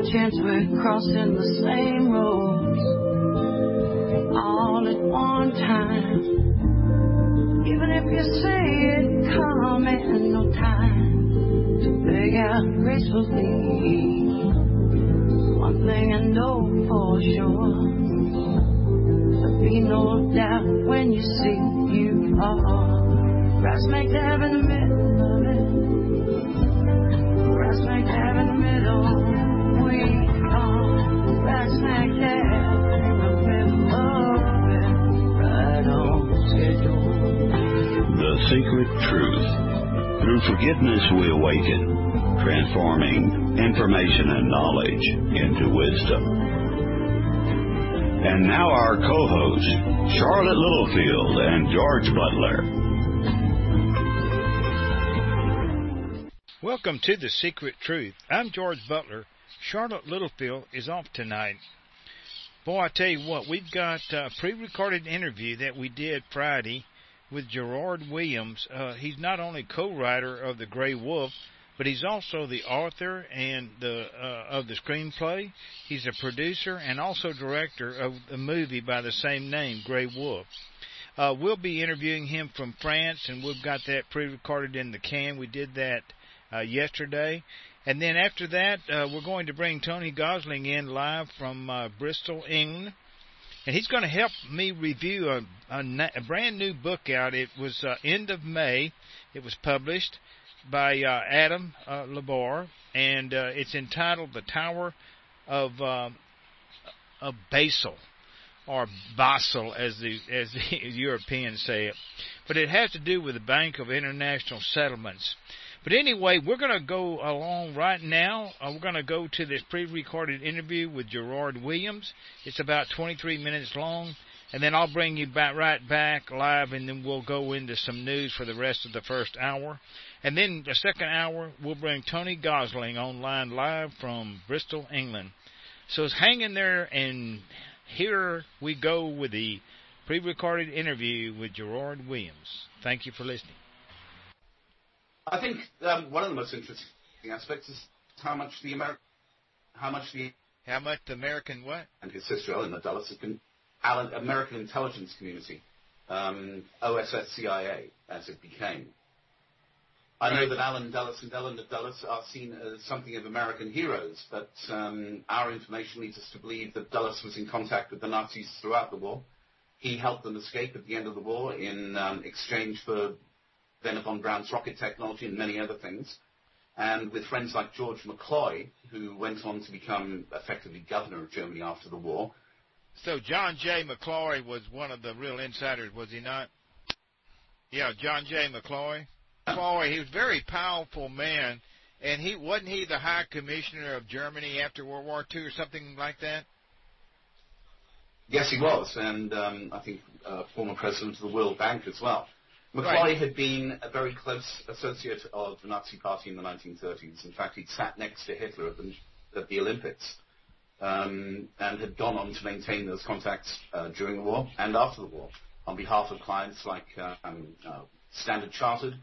chance we're crossing the same roads all at one time. Even if you say it coming, no time to beg out gracefully. One thing I know for sure, there'll be no doubt when you see you are. Right smack dab in the middle of it. Right smack dab in the middle. We are right smack dab in the middle of it. Right on schedule. The secret truth. Through forgiveness we awaken, transforming information and knowledge into wisdom. And now our co-hosts, Charlotte Littlefield and George Butler. Welcome to The Secret Truth. I'm George Butler. Charlotte Littlefield is off tonight. Boy, I tell you what, we've got a pre-recorded interview that we did Friday with Gerard Williams. He's not only co-writer of The Gray Wolf, but he's also the author and of the screenplay. He's a producer and also director of the movie by the same name, Gray Wolf. We'll be interviewing him from France, and we've got that pre-recorded in the can. We did that yesterday. And then after that, we're going to bring Tony Gosling in live from Bristol, England. And he's going to help me review a brand new book out. It was end of May. It was published by Adam Labar, and it's entitled The Tower of Basel, or Basel as the Europeans say it. But it has to do with the Bank of International Settlements. But anyway, we're going to go along right now. We're going to go to this pre-recorded interview with Gerard Williams. It's about 23 minutes long. And then I'll bring you right back live, and then we'll go into some news for the rest of the first hour. And then the second hour, we'll bring Tony Gosling online live from Bristol, England. So hang in there, and here we go with the pre-recorded interview with Gerard Williams. Thank you for listening. I think one of the most interesting aspects is how much the American what? And his sister Eleanor Dulles have been American intelligence community, OSS CIA, as it became. I know that Alan Dulles and Eleanor Dulles are seen as something of American heroes, but our information leads us to believe that Dulles was in contact with the Nazis throughout the war. He helped them escape at the end of the war in exchange for Wernher von Braun's rocket technology and many other things. And with friends like George McCloy, who went on to become effectively governor of Germany after the war. So John J. McCloy was one of the real insiders, was he not? Yeah, John J. McCloy. McCloy, he was a very powerful man, and wasn't he the High Commissioner of Germany after World War II or something like that? Yes, he was, and I think former president of the World Bank as well. McCloy had been a very close associate of the Nazi Party in the 1930s. In fact, he'd sat next to Hitler at the Olympics and had gone on to maintain those contacts during the war and after the war on behalf of clients like Standard Chartered,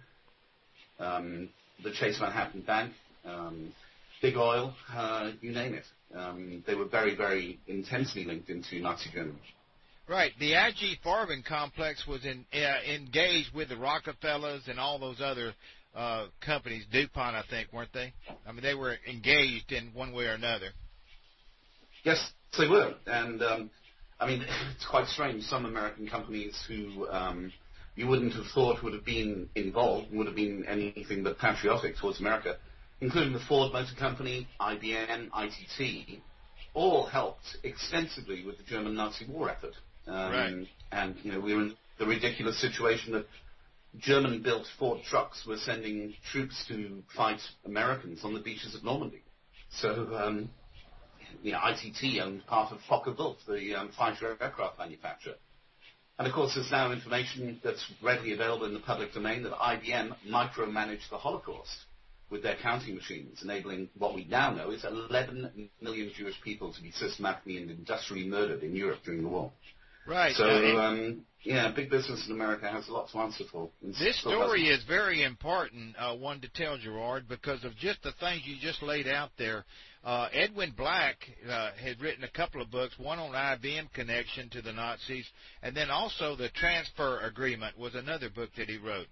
the Chase Manhattan Bank, Big Oil, you name it. They were very, very intensely linked into Nazi Germany. Right. The IG Farben complex was engaged with the Rockefellers and all those other companies, DuPont, I think, weren't they? I mean, they were engaged in one way or another. Yes, they were. And, I mean, it's quite strange. Some American companies who you wouldn't have thought would have been involved, would have been anything but patriotic towards America, including the Ford Motor Company, IBM, ITT, all helped extensively with the German Nazi war effort. Right. And, you know, we were in the ridiculous situation that German-built Ford trucks were sending troops to fight Americans on the beaches of Normandy. So, you know, ITT owned part of Focke-Wulf, the fighter aircraft manufacturer. And, of course, there's now information that's readily available in the public domain that IBM micromanaged the Holocaust with their counting machines, enabling what we now know is 11 million Jewish people to be systematically and industrially murdered in Europe during the war. Right. So, big business in America has a lot to answer for. This story is very important, one to tell, Gerard, because of just the things you just laid out there. Edwin Black had written a couple of books, one on IBM connection to the Nazis, and then also The Transfer Agreement was another book that he wrote.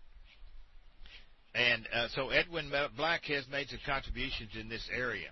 And so Edwin Black has made some contributions in this area.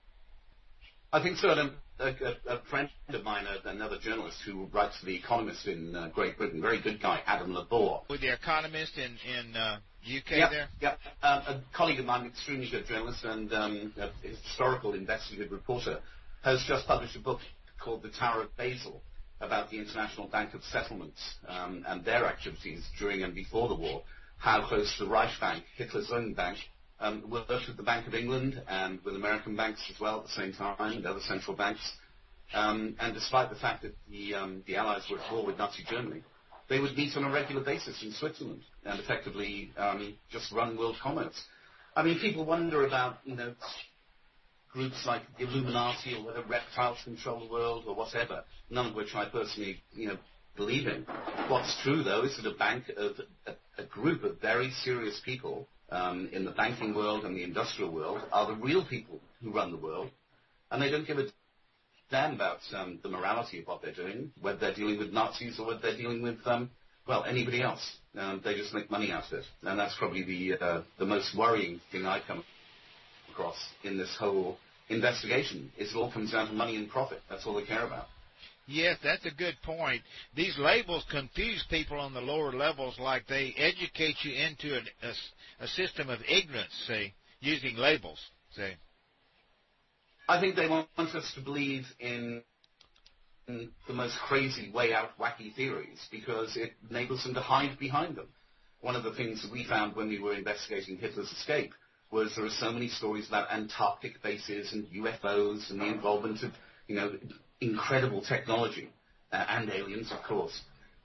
I think so. A friend of mine, another journalist who writes for The Economist in Great Britain, very good guy, Adam Labor. With The Economist in UK there? Yeah. A colleague of mine, extremely good journalist and a historical investigative reporter, has just published a book called The Tower of Basel about the International Bank of Settlements and their activities during and before the war, how close the Reich Bank, Hitler's own bank, worked with the Bank of England and with American banks as well at the same time, and other central banks. And despite the fact that the Allies were at war with Nazi Germany, they would meet on a regular basis in Switzerland and effectively just run world commerce. I mean, people wonder about, groups like the Illuminati or whether reptiles control the world or whatever, none of which I personally, believe in. What's true, though, is that a group of very serious people in the banking world and the industrial world are the real people who run the world, and they don't give a damn about the morality of what they're doing, whether they're dealing with Nazis or whether they're dealing with, anybody else. They just make money out of it, and that's probably the most worrying thing I come across in this whole investigation. Is it all comes down to money and profit. That's all they care about. Yes, that's a good point. These labels confuse people on the lower levels, like they educate you into a system of ignorance, say, using labels, say. I think they want us to believe in the most crazy, way-out, wacky theories because it enables them to hide behind them. One of the things that we found when we were investigating Hitler's escape was there are so many stories about Antarctic bases and UFOs and the involvement of, incredible technology and aliens, of course,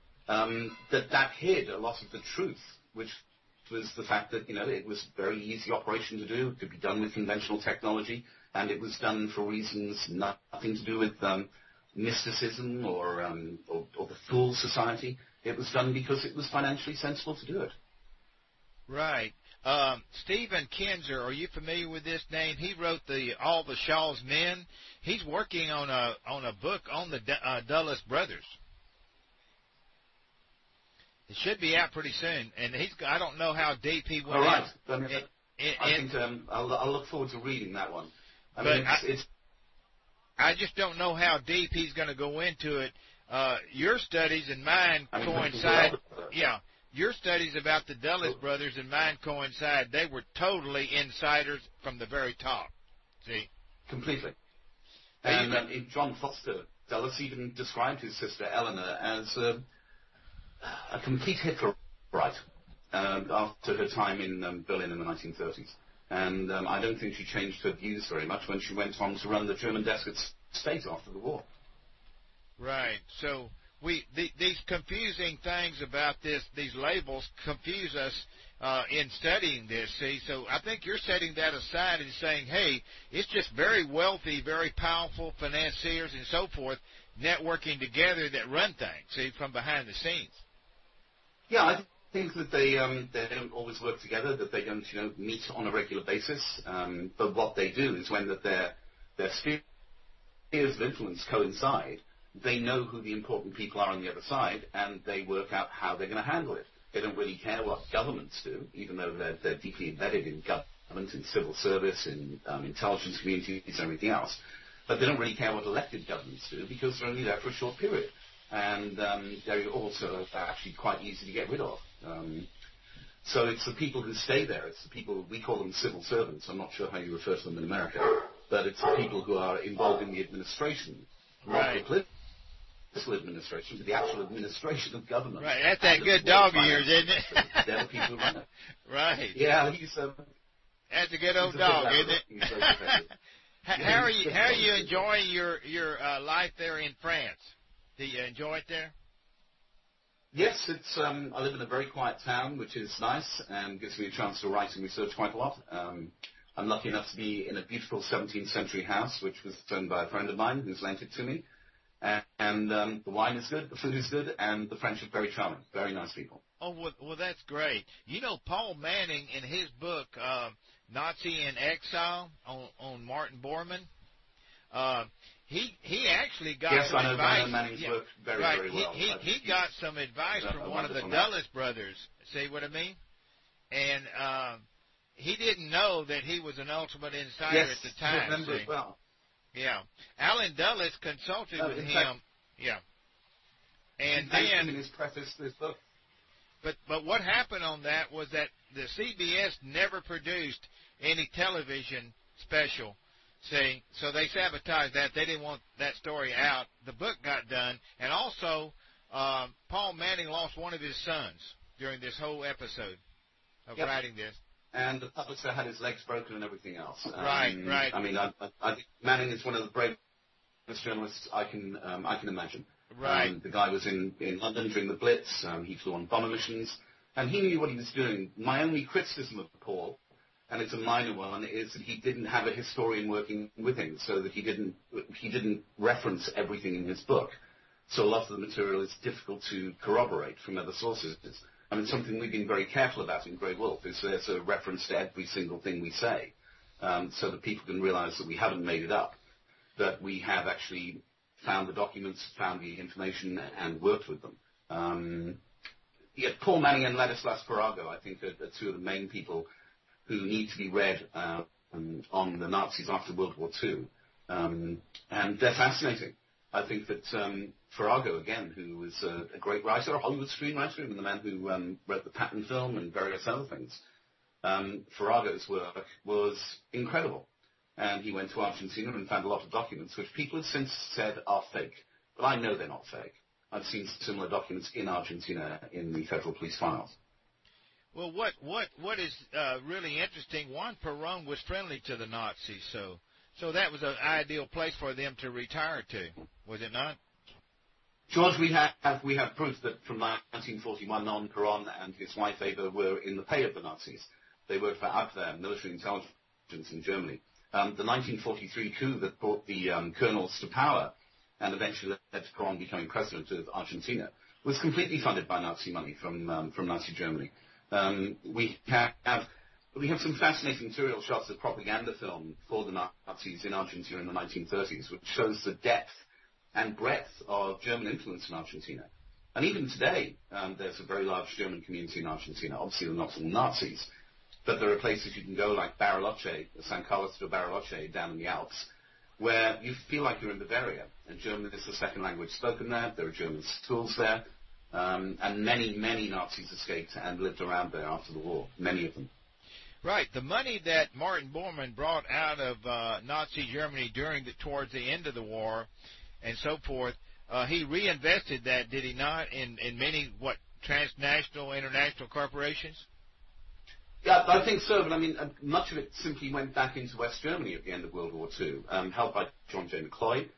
that hid a lot of the truth, which was the fact that, it was a very easy operation to do, to be done with conventional technology, and it was done for reasons nothing to do with mysticism or the Fool Society. It was done because it was financially sensible to do it. Right. Stephen Kinzer, are you familiar with this name? He wrote All the Shaw's Men. He's working on a book on the Dulles brothers. It should be out pretty soon, and I don't know how deep he went. All right. I think I'll look forward to reading that one. I just don't know how deep he's going to go into it. Your studies and mine coincide. Yeah. Your studies about the Dulles brothers and mine coincide. They were totally insiders from the very top. See? Completely. And John Foster Dulles even described his sister Eleanor as a complete Hitlerite after her time in Berlin in the 1930s. And I don't think she changed her views very much when she went on to run the German desk at State after the war. Right. So these confusing things about these labels confuse us in studying this, see? So I think you're setting that aside and saying, hey, it's just very wealthy, very powerful financiers and so forth networking together that run things, see, from behind the scenes. Yeah, I think that they don't always work together, that they don't, meet on a regular basis. But what they do is when their spheres of influence coincide, they know who the important people are on the other side, and they work out how they're going to handle it. They don't really care what governments do, even though they're deeply embedded in government, in civil service, in intelligence communities and everything else. But they don't really care what elected governments do because they're only there for a short period. And they're also actually quite easy to get rid of. So it's the people who stay there. It's the people, we call them civil servants. I'm not sure how you refer to them in America. But it's the people who are involved in the administration, not the political administration, but the actual administration of government. Right, that's that good dog of yours, isn't it? They're the people who run it. Right. Yeah, that's a good old dog, isn't it? How are you enjoying your life there in France? Do you enjoy it there? Yes, it's. I live in a very quiet town, which is nice and gives me a chance to write and research quite a lot. I'm lucky enough to be in a beautiful 17th century house, which was owned by a friend of mine who's lent it to me. And the wine is good, the food is good, and the French are very charming, very nice people. Oh, well, that's great. You know, Paul Manning, in his book, Nazi in Exile, on Martin Bormann, he actually got some advice. I know Manning's work very, very well. He got some advice from one of the Dulles brothers. See what I mean? And he didn't know that he was an ultimate insider at the time. Yes, remember it well. Yeah. Alan Dulles consulted with him. Yeah. And then in his preface to this book. But what happened on that was that the CBS never produced any television special. See, so they sabotaged that. They didn't want that story out. The book got done, and also Paul Manning lost one of his sons during this whole episode of writing this. And the publisher had his legs broken and everything else. Right. I mean, I think Manning is one of the bravest journalists I can imagine. Right. The guy was in London during the Blitz. He flew on bomber missions, and he knew what he was doing. My only criticism of Paul, and it's a minor one, is that he didn't have a historian working with him, so that he didn't reference everything in his book. So a lot of the material is difficult to corroborate from other sources. I mean, something we've been very careful about in Grey Wolf is there's a reference to every single thing we say, so that people can realize that we haven't made it up, that we have actually found the documents, found the information, and worked with them. Paul Manning and Ladislas Farago, I think, are two of the main people who need to be read on the Nazis after World War II. And they're fascinating. I think that Farago, again, who was a great writer, a Hollywood screenwriter, and the man who wrote the Patton film and various other things, Farago's work was incredible. And he went to Argentina and found a lot of documents which people have since said are fake. But I know they're not fake. I've seen similar documents in Argentina in the federal police files. Well, what is really interesting, Juan Perón was friendly to the Nazis, so that was an ideal place for them to retire to, was it not? George, we have proof that from 1941 on, Perón and his wife Eva were in the pay of the Nazis. They worked for Abwehr, military intelligence in Germany. The 1943 coup that brought the colonels to power and eventually led to Perón becoming president of Argentina was completely funded by Nazi money from Nazi Germany. We have some fascinating material shots of propaganda film for the Nazis in Argentina in the 1930s, which shows the depth and breadth of German influence in Argentina. And even today, there's a very large German community in Argentina. Obviously, they're not all Nazis, but there are places you can go like Bariloche, San Carlos de Bariloche down in the Alps, where you feel like you're in Bavaria. And German is the second language spoken there. There are German schools there. And many, many Nazis escaped and lived around there after the war, many of them. Right. The money that Martin Bormann brought out of Nazi Germany towards the end of the war and so forth, he reinvested that, did he not, in many, transnational, international corporations? Yeah, I think so, but I mean, much of it simply went back into West Germany at the end of World War II, helped by John J. McCloy,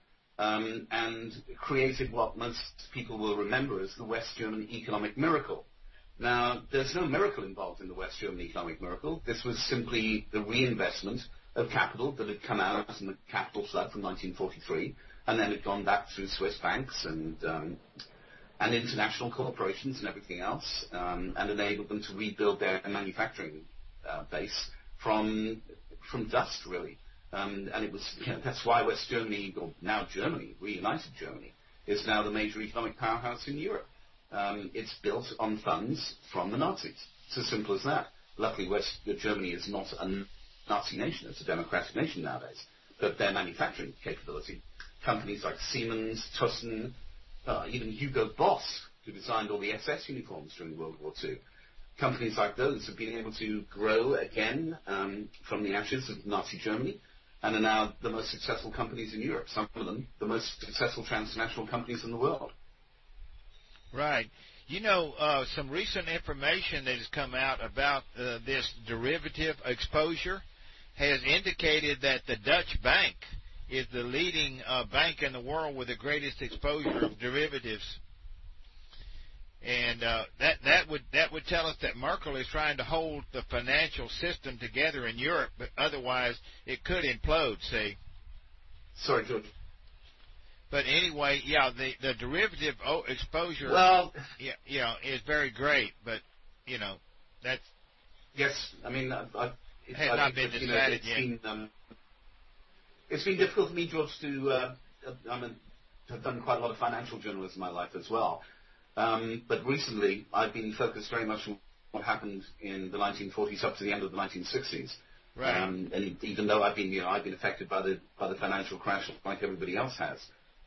and created what most people will remember as the West German economic miracle. Now, there's no miracle involved in the West German economic miracle. This was simply the reinvestment of capital that had come out in the capital flood from 1943, and then had gone back through Swiss banks and international corporations and everything else, and enabled them to rebuild their manufacturing base from dust, really. And it was that's why West Germany, or now Germany, reunited Germany, is now the major economic powerhouse in Europe. It's built on funds from the Nazis. It's as simple as that. Luckily, West Germany is not a Nazi nation. It's a democratic nation nowadays. But their manufacturing capability, companies like Siemens, Thyssen, even Hugo Boss, who designed all the SS uniforms during World War II, companies like those have been able to grow again from the ashes of Nazi Germany and are now the most successful companies in Europe, some of them the most successful transnational companies in the world. Right. You know, some recent information that has come out about this derivative exposure has indicated that the Dutch bank is the leading bank in the world with the greatest exposure of derivatives. And that would tell us that Merkel is trying to hold the financial system together in Europe, but otherwise it could implode, see. Sorry, George. But anyway, yeah, the derivative exposure, Well, is very great. But that's yes, I mean, has not been decided yet. It's been difficult for me, George, to have done quite a lot of financial journalism in my life as well. But recently, I've been focused very much on what happened in the 1940s up to the end of the 1960s. Right. And even though I've been affected by the financial crash like everybody else has,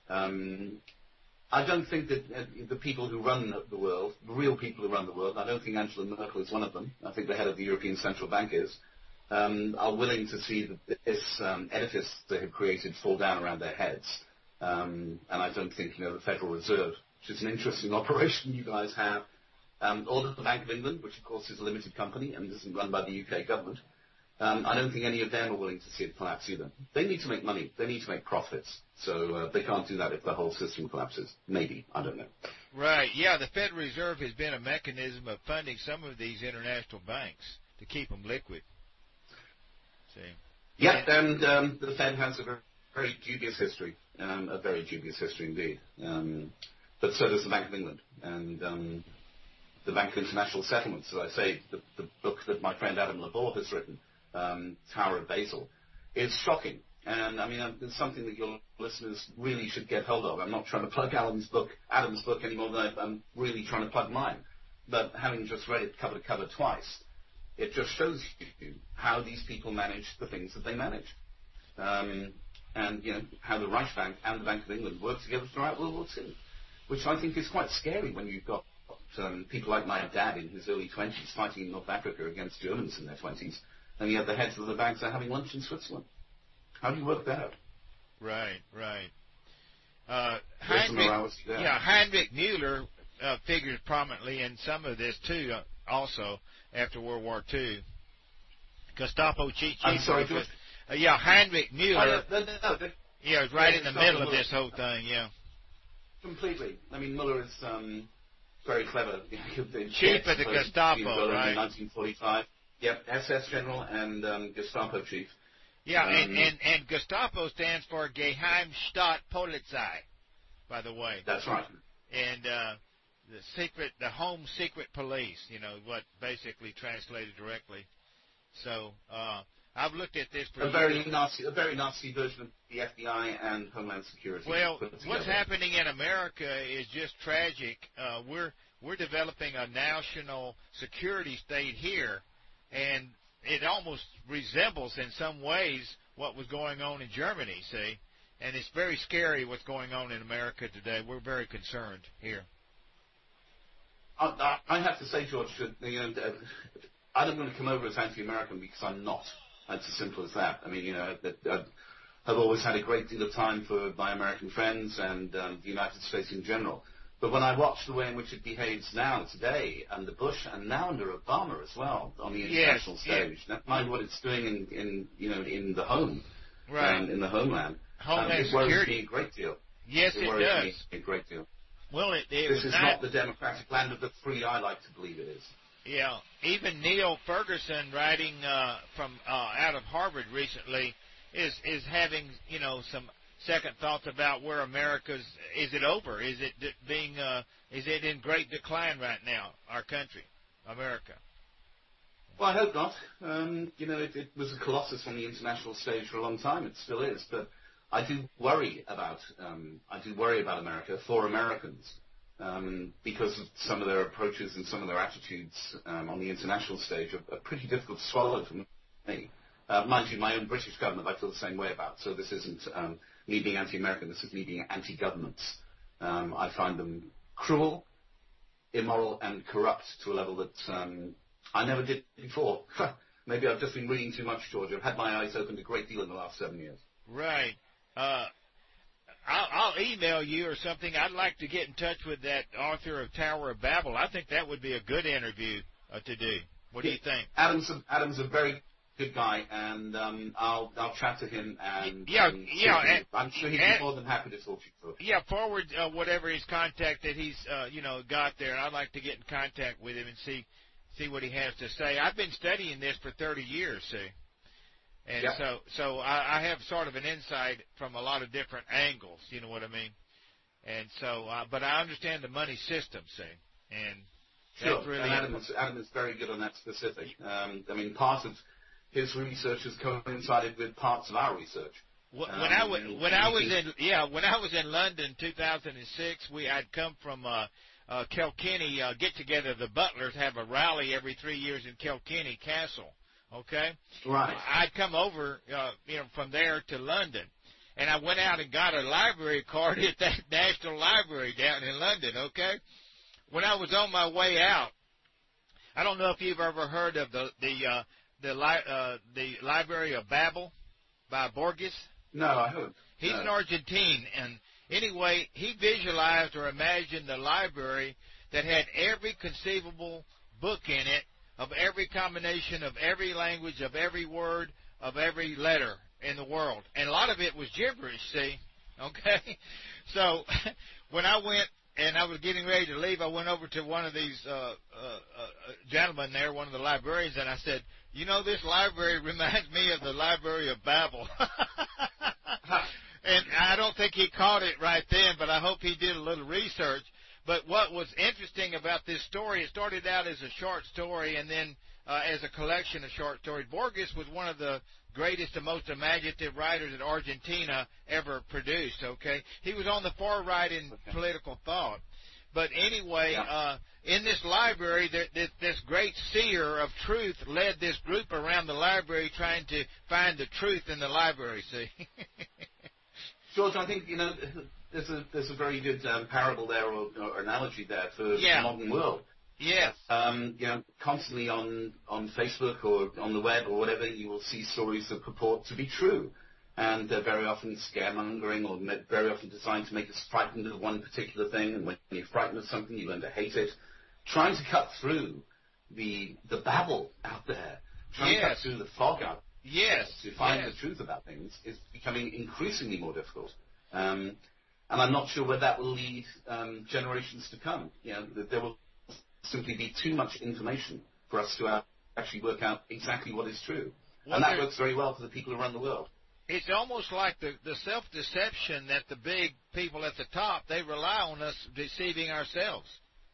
I don't think that the people who run the world, the real people who run the world, I don't think Angela Merkel is one of them. I think the head of the European Central Bank is. Are willing to see this edifice they have created fall down around their heads. And I don't think, the Federal Reserve, which is an interesting operation you guys have, or the Bank of England, which of course is a limited company and isn't run by the UK government, I don't think any of them are willing to see it collapse either. They need to make money. They need to make profits. So they can't do that if the whole system collapses. Maybe. I don't know. Right. Yeah, the Federal Reserve has been a mechanism of funding some of these international banks to keep them liquid. See. Yeah, and the Fed has a very dubious history, a very dubious history indeed. But so does the Bank of England and the Bank of International Settlements. As I say, the book that my friend Adam Laborde has written, Tower of Babel, is shocking. And I mean, it's something that your listeners really should get hold of. I'm not trying to plug Adam's book any more than I'm really trying to plug mine. But having just read it cover to cover twice, it just shows you how these people manage the things that they manage. And, how the Reichsbank and the Bank of England worked together throughout World War II, which I think is quite scary when you've got people like my dad in his early 20s fighting in North Africa against Germans in their 20s, and yet the heads of the banks are having lunch in Switzerland. How do you work that out? Right. Heinrich Müller figures prominently in some of this, too, also, after World War II. Gestapo chief. I'm sorry, George? Heinrich Müller. It's right in the middle of Müller. this whole thing, yeah. Completely. I mean, Müller is very clever. Chief of the Gestapo, right? In 1945. Yep, SS general and Gestapo chief. Yeah, and Gestapo stands for Geheimstaatpolizei, by the way. That's right. And the home secret police, what basically translated directly. So I've looked at this for a very Nazi version of the FBI and Homeland Security. Well, what's happening in America is just tragic. We're developing a national security state here, and it almost resembles in some ways what was going on in Germany, see? And it's very scary what's going on in America today. We're very concerned here. I have to say, George, I don't want to come over as anti-American because I'm not. It's as simple as that. I mean, I've always had a great deal of time for my American friends and the United States in general. But when I watch the way in which it behaves now, today, under Bush, and now under Obama as well, on the international stage, never mind what it's doing in the home, right, in the homeland, Homeland it worries Security. me a great deal. Yes, it does. Me a great deal. Well, this is not the democratic land of the free I like to believe it is. Yeah, even Neil Ferguson, writing from out of Harvard recently, is having some second thoughts about where America's. Is it over? Is it being? Is it in great decline right now? Our country, America. Well, I hope not. It was a colossus on the international stage for a long time. It still is, but I do worry about. America for Americans. Because of some of their approaches and some of their attitudes on the international stage are pretty difficult to swallow for me. Mind you, my own British government I feel the same way about, so this isn't me being anti-American, this is me being anti-governments. I find them cruel, immoral, and corrupt to a level that I never did before. Maybe I've just been reading too much, George. I've had my eyes opened a great deal in the last 7 years. Right. I'll email you or something. I'd like to get in touch with that author of Tower of Babel. I think that would be a good interview to do. What do you think? Adam's a very good guy, and I'll chat to him. And I'm sure he'd be more than happy to talk to you. Yeah, forward whatever his contact that he's got there, and I'd like to get in contact with him and see what he has to say. I've been studying this for 30 years, see. And so I have sort of an insight from a lot of different angles, you know what I mean? And so, but I understand the money system, see, and sure. that's really And Adam is very good on that specific. I mean, part of his research has coincided with parts of our research. When I was in London 2006, I'd come from Kilkenny get together. The Butlers have a rally every 3 years in Kilkenny Castle. Okay, right. I'd come over, from there to London, and I went out and got a library card at that National Library down in London. Okay, when I was on my way out, I don't know if you've ever heard of the Library of Babel by Borges. No, I haven't. He's an Argentine, and anyway, he visualized or imagined the library that had every conceivable book in it, of every combination of every language, of every word, of every letter in the world. And a lot of it was gibberish, see? Okay? So when I went and I was getting ready to leave, I went over to one of these gentlemen there, one of the librarians, and I said, you know, this library reminds me of the Library of Babel. And I don't think he caught it right then, but I hope he did a little research. But what was interesting about this story, it started out as a short story and then as a collection of short stories. Borges was one of the greatest and most imaginative writers that Argentina ever produced, okay? He was on the far right in political thought. But anyway, in this library, this great seer of truth led this group around the library trying to find the truth in the library, see? George, I think, there's a very good parable there or analogy there for the modern world. Yes. Constantly on Facebook or on the web or whatever, you will see stories that purport to be true. And they're very often scaremongering or very often designed to make us frightened of one particular thing. And when you're frightened of something, you learn to hate it. Trying to cut through the babble out there, trying to cut through the fog out to find the truth about things is becoming increasingly more difficult. And I'm not sure where that will lead generations to come. There will simply be too much information for us to actually work out exactly what is true. Well, and that works very well for the people around the world. It's almost like the self-deception that the big people at the top, they rely on us deceiving ourselves.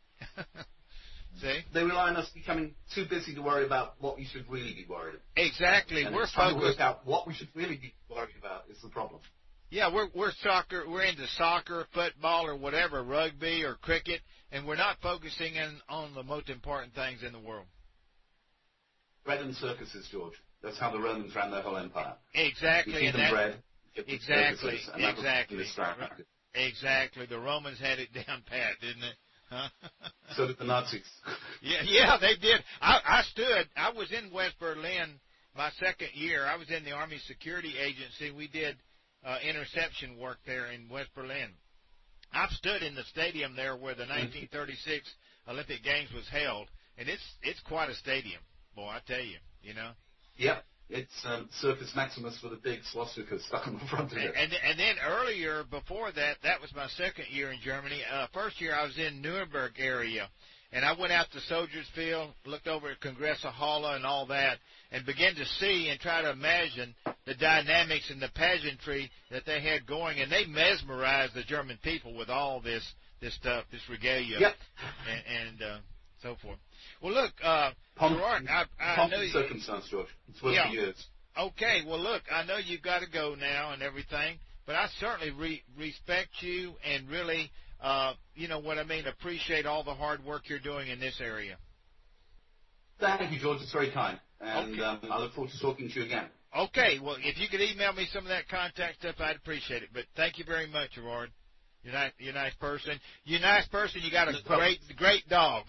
See? They rely on us becoming too busy to worry about what we should really be worried about. Exactly. And we're trying focused. to work out what we should really be worried about is the problem. Yeah, we're soccer. We're into soccer, football, or whatever, rugby or cricket, and we're not focusing on the most important things in the world. Bread and circuses, George. That's how the Romans ran their whole empire. Exactly. You feed them bread. Exactly. Exactly. Exactly. The Romans had it down pat, didn't they? Huh? So did the Nazis. Yeah, they did. I was in West Berlin my second year. I was in the Army Security Agency. We did interception work there in West Berlin. I've stood in the stadium there where the 1936 Olympic Games was held, and it's quite a stadium, boy, I tell you, Yep. It's Circus Maximus with a big swastika stuck on the front of it. And then earlier, before that was my second year in Germany. First year I was in Nuremberg area, and I went out to Soldiers Field, looked over at Congresso Halle and all that, and began to see and try to imagine the dynamics and the pageantry that they had going, and they mesmerized the German people with all this stuff, this regalia, and so forth. Well, look, Gerard, I know you... circumstance, George. It's worth the years. Okay, well, look, I know you've got to go now and everything, but I certainly respect you and really, appreciate all the hard work you're doing in this area. Thank you, George. It's very kind. And I look forward to talking to you again. Okay, well, if you could email me some of that contact stuff, I'd appreciate it. But thank you very much, Gerard. You're a nice person. You're a nice person. You got a great dog.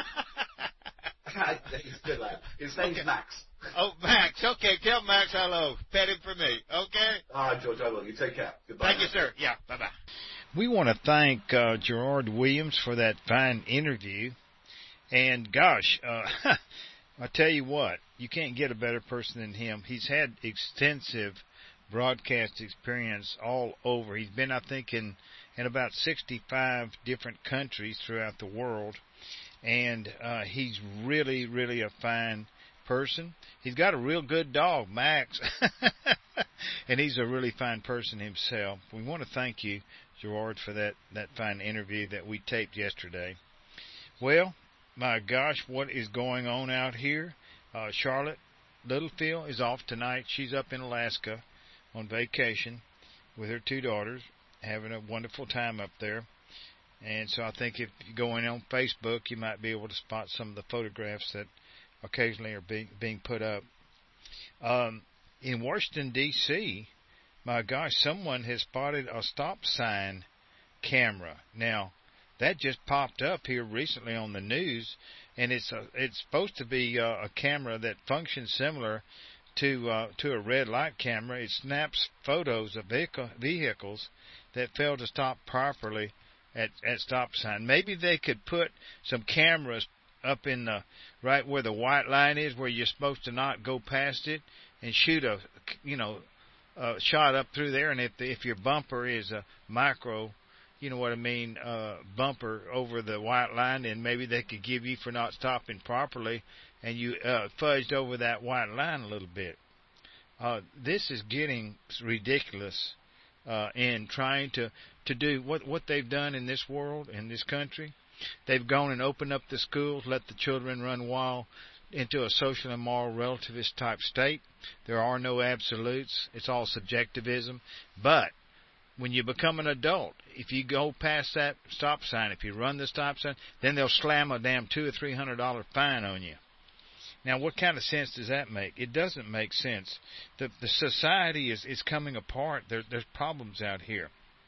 He's a good lad. His name's Max. Oh, Max. Okay, tell Max hello. Pet him for me. Okay? All right, George, I will. You take care. Goodbye. Thank you, sir. Yeah, bye-bye. We want to thank Gerard Williams for that fine interview. And, gosh, I tell you what, you can't get a better person than him. He's had extensive broadcast experience all over. He's been, I think, in about 65 different countries throughout the world. And he's really, really a fine person. He's got a real good dog, Max, and he's a really fine person himself. We want to thank you, Gerard, for that fine interview that we taped yesterday. Well, my gosh, what is going on out here? Charlotte Littlefield is off tonight. She's up in Alaska on vacation with her 2 daughters, having a wonderful time up there. And so I think if you go in on Facebook, you might be able to spot some of the photographs that occasionally are being put up. In Washington, D.C., my gosh, someone has spotted a stop sign camera. Now, that just popped up here recently on the news, and it's supposed to be a camera that functions similar to a red light camera. It snaps photos of vehicles that fail to stop properly at stop sign. Maybe they could put some cameras up in the right where the white line is, where you're supposed to not go past it, and shoot a shot up through there. And if your bumper is a micro, you know what I mean, bumper over the white line, then maybe they could give you for not stopping properly, and you fudged over that white line a little bit. This is getting ridiculous in trying to do what they've done in this world, in this country. They've gone and opened up the schools, let the children run wild into a social and moral relativist type state. There are no absolutes. It's all subjectivism. But when you become an adult, if you go past that stop sign, if you run the stop sign, then they'll slam a damn $200 or $300 fine on you. Now, what kind of sense does that make? It doesn't make sense. The society is coming apart. There's problems out here.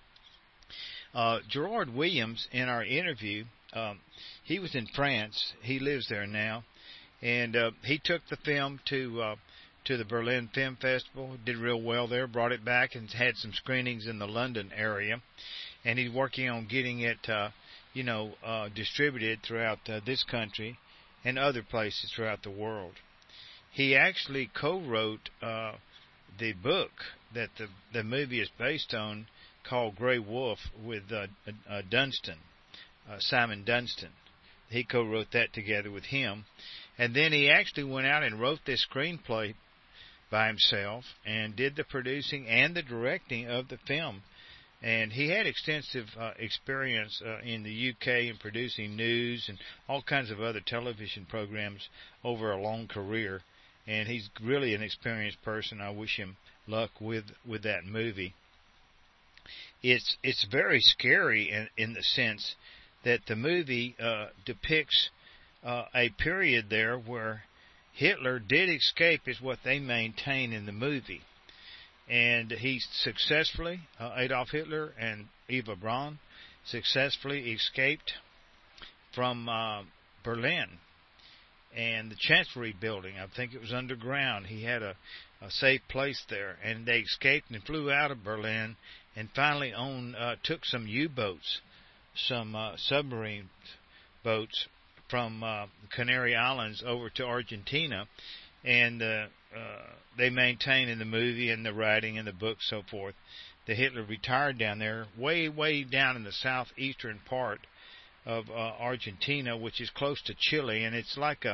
Gerard Williams, in our interview, he was in France. He lives there now. And he took the film to the Berlin Film Festival, did real well there, brought it back and had some screenings in the London area. And he's working on getting it, distributed throughout this country and other places throughout the world. He actually co-wrote the book that the movie is based on, called Grey Wolf, with Dunstan, Simon Dunstan. He co-wrote that together with him. And then he actually went out and wrote this screenplay by himself and did the producing and the directing of the film. And he had extensive experience in the UK in producing news and all kinds of other television programs over a long career. And he's really an experienced person. I wish him luck with that movie. It's very scary in the sense that the movie depicts a period there where Hitler did escape, is what they maintain in the movie. And he successfully, Adolf Hitler and Eva Braun, successfully escaped from Berlin and the Chancellery building. I think it was underground. He had a safe place there. And they escaped and flew out of Berlin and finally took some U-boats, some submarine boats from the Canary Islands over to Argentina. And they maintain in the movie and the writing and the book, so forth, that Hitler retired down there, way, way down in the southeastern part of Argentina, which is close to Chile, and it's like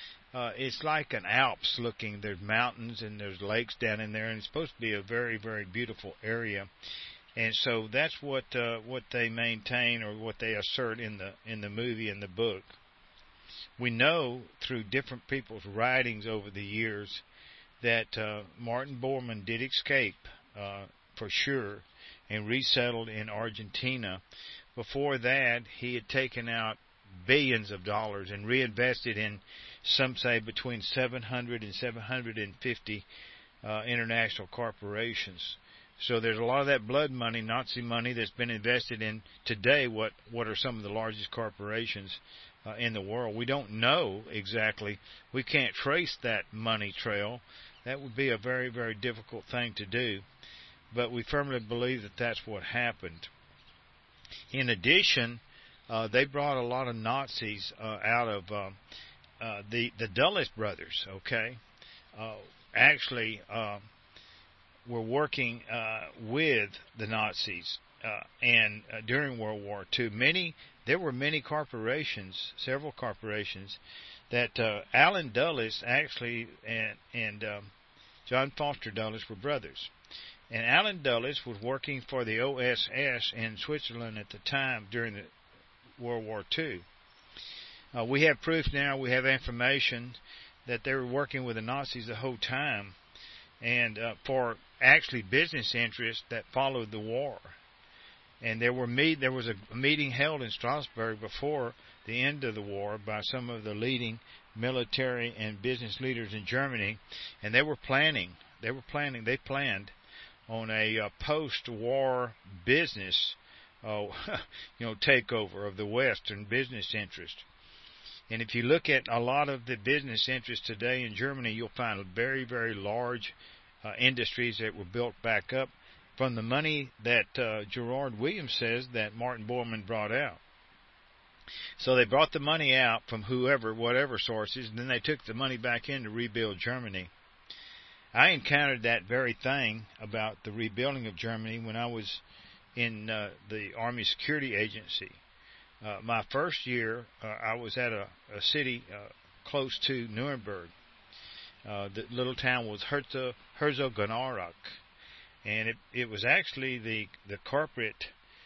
an Alps looking. There's mountains and there's lakes down in there, and it's supposed to be a very, very beautiful area. And so that's what they maintain, or what they assert in the movie and the book. We know through different people's writings over the years that Martin Bormann did escape for sure and resettled in Argentina. Before that, he had taken out billions of dollars and reinvested in, some say, between 700 and 750 international corporations. So there's a lot of that blood money, Nazi money, that's been invested in today what are some of the largest corporations in the world. We don't know exactly. We can't trace that money trail. That would be a very, very difficult thing to do. But we firmly believe that that's what happened. In addition, they brought a lot of Nazis out of the Dulles brothers, okay? Actually were working with the Nazis and during World War II. There were many corporations, several corporations, that Allen Dulles actually and John Foster Dulles were brothers. And Allen Dulles was working for the OSS in Switzerland at the time during the World War II. We have proof now, we have information that they were working with the Nazis the whole time, and for actually business interests that followed the war. And there was a meeting held in Strasbourg before the end of the war by some of the leading military and business leaders in Germany, and they planned on a post-war business takeover of the Western business interest. And if you look at a lot of the business interests today in Germany, you'll find very, very large industries that were built back up from the money that Gerard Williams says that Martin Bormann brought out. So they brought the money out from whatever sources, and then they took the money back in to rebuild Germany. I encountered that very thing about the rebuilding of Germany when I was in the Army Security Agency. My first year, I was at a city close to Nuremberg. The little town was Herzogenaurach, and it was actually the corporate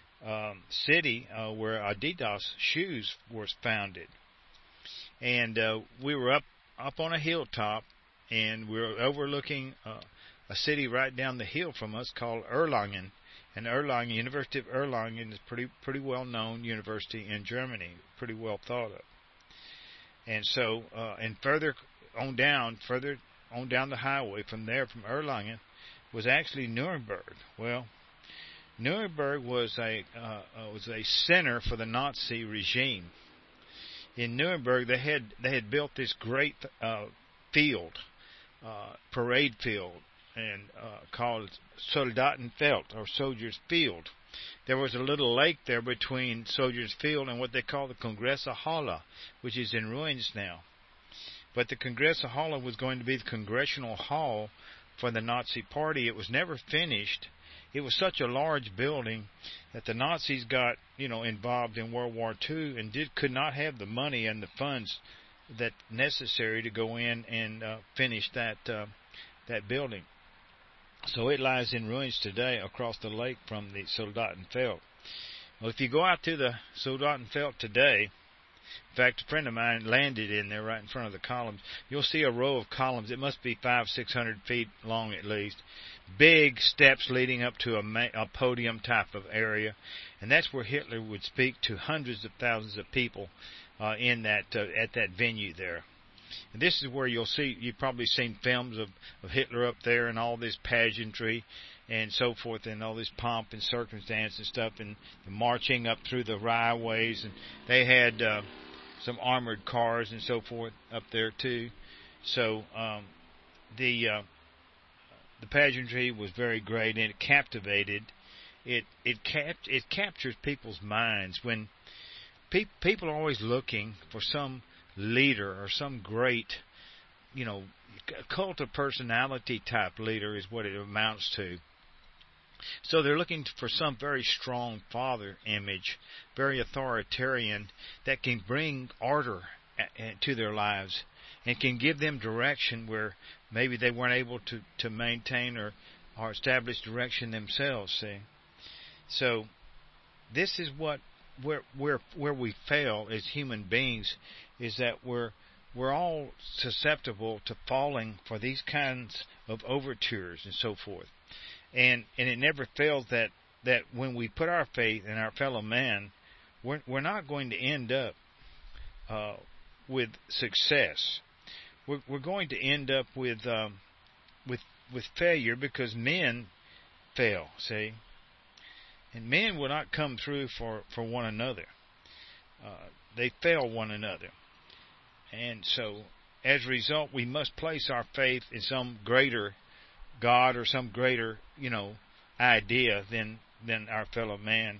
city where Adidas shoes was founded. And we were up on a hilltop, and we were overlooking a city right down the hill from us called Erlangen. And Erlangen, University of Erlangen, is pretty well known university in Germany, pretty well thought of. And so, and further on down the highway from there, from Erlangen, was actually Nuremberg. Well, Nuremberg was a center for the Nazi regime. In Nuremberg, they had built this great parade field, and called Soldatenfeld, or Soldiers' Field. There was a little lake there between Soldiers' Field and what they call the Kongresshalle, which is in ruins now. But the Kongresshalle was going to be the Congressional Hall for the Nazi Party. It was never finished. It was such a large building that the Nazis got, involved in World War II and could not have the money and the funds that necessary to go in and finish that building. So it lies in ruins today across the lake from the Soldatenfeld. Well, if you go out to the Soldatenfeld today, in fact, a friend of mine landed in there right in front of the columns, you'll see a row of columns. It must be 500-600 feet long at least. Big steps leading up to a podium type of area. And that's where Hitler would speak to hundreds of thousands of people at that venue there. And this is where you've probably seen films of Hitler up there and all this pageantry and so forth and all this pomp and circumstance and stuff and marching up through the highways. And they had some armored cars and so forth up there too. So the pageantry was very great, and it captivated. It captures people's minds when people are always looking for some leader or some great, cult of personality type leader is what it amounts to. So they're looking for some very strong father image, very authoritarian, that can bring order to their lives and can give them direction where maybe they weren't able to maintain or establish direction themselves, see. So this is where we fail as human beings, is that we're all susceptible to falling for these kinds of overtures and so forth. And it never fails that when we put our faith in our fellow man, we're not going to end up with success. We're going to end up with failure, because men fail, see. And men will not come through for one another. They fail one another. And so, as a result, we must place our faith in some greater God or some greater, idea than our fellow man.